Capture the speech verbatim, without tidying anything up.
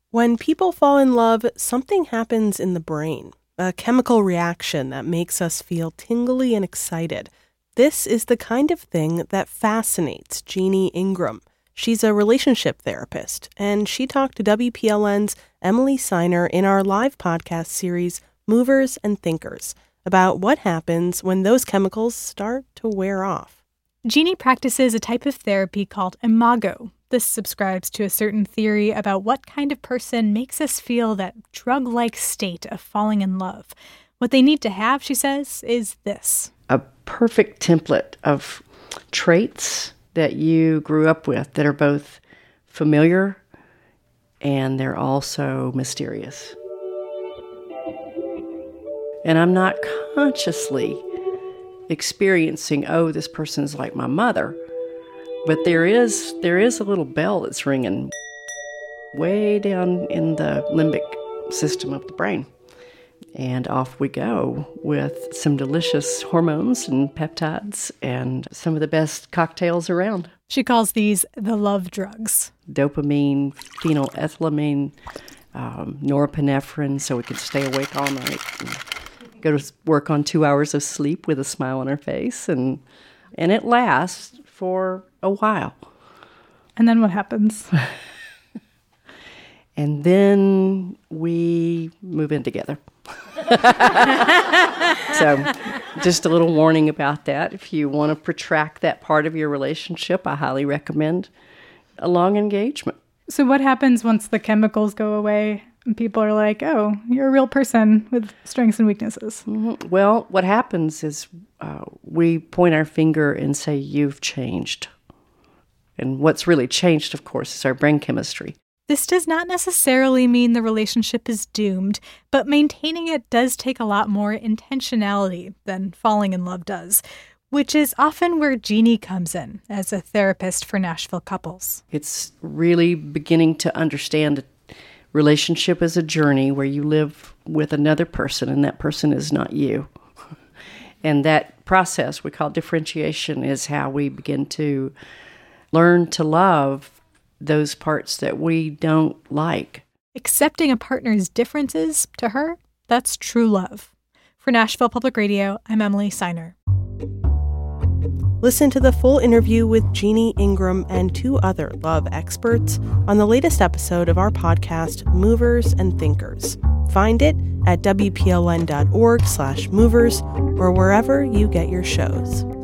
When people fall in love, something happens in the brain, a chemical reaction that makes us feel tingly and excited. This is the kind of thing that fascinates Jeannie Ingram. She's a relationship therapist, and she talked to W P L N's Emily Siner in our live podcast series, Movers and Thinkers, about what happens when those chemicals start to wear off. Jeannie practices a type of therapy called imago. This subscribes to a certain theory about what kind of person makes us feel that drug-like state of falling in love. What they need to have, she says, is this. A perfect template of traits that you grew up with that are both familiar and they're also mysterious. And I'm not consciously experiencing, oh, this person's like my mother. But there is there is a little bell that's ringing way down in the limbic system of the brain. And off we go with some delicious hormones and peptides and some of the best cocktails around. She calls these the love drugs. Dopamine, phenylethylamine, um, norepinephrine, so we can stay awake all night and go to work on two hours of sleep with a smile on our face. And and it lasts for a while. And then what happens? And then we move in together. So just a little warning about that. If you want to protract that part of your relationship, I highly recommend a long engagement. So what happens once the chemicals go away and people are like, oh, you're a real person with strengths and weaknesses? Mm-hmm. Well, what happens is uh, we point our finger and say, you've changed. And what's really changed, of course, is our brain chemistry. This does not necessarily mean the relationship is doomed, but maintaining it does take a lot more intentionality than falling in love does, which is often where Jeannie comes in as a therapist for Nashville couples. It's really beginning to understand that relationship is a journey where you live with another person, and that person is not you. And that process we call differentiation is how we begin to learn to love those parts that we don't like. Accepting a partner's differences, to her, that's true love. For Nashville Public Radio, I'm Emily Siner. Listen to the full interview with Jeannie Ingram and two other love experts on the latest episode of our podcast, Movers and Thinkers. Find it at W P L N dot org slash movers or wherever you get your shows.